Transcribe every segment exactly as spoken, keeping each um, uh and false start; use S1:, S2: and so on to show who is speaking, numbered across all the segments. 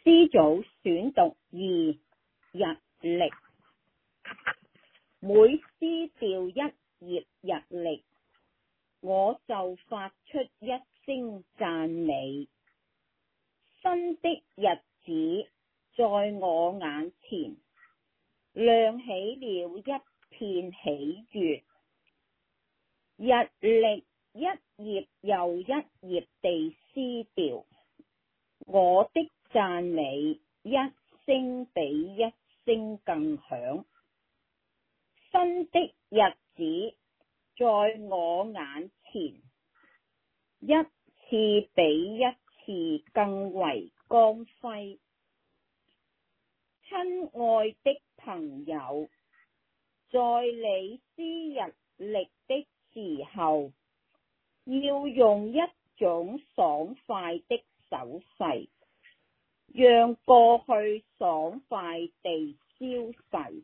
S1: 詩組選讀二日曆，每撕掉一頁日曆，我就發出一聲讚美。新的日子在我眼前亮起了一片喜悅，日曆一頁又一頁地撕掉，我的讚美一聲比一聲更響。新的日子在我眼前一次比一次更為光輝。親愛的朋友，在你撕日曆的時候，要用一種爽快的手勢，讓過去爽快地消逝。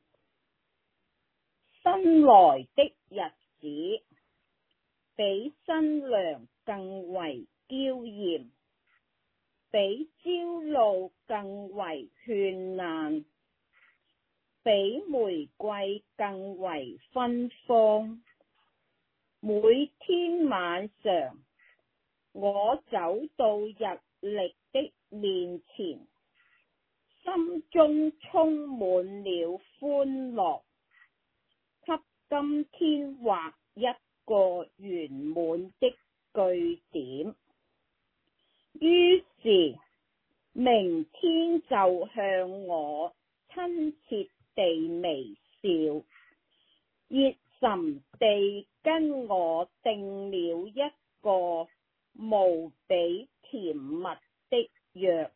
S1: 新來的日子比新娘更為嬌艷，比朝露更為絢爛，比玫瑰更為芬芳。每天晚上，我走到日曆的面前，心中充滿了歡樂，給今天畫一個圓滿的句點。於是，明天就向我親切地微笑，熱忱地跟我訂了一個無比甜蜜的約。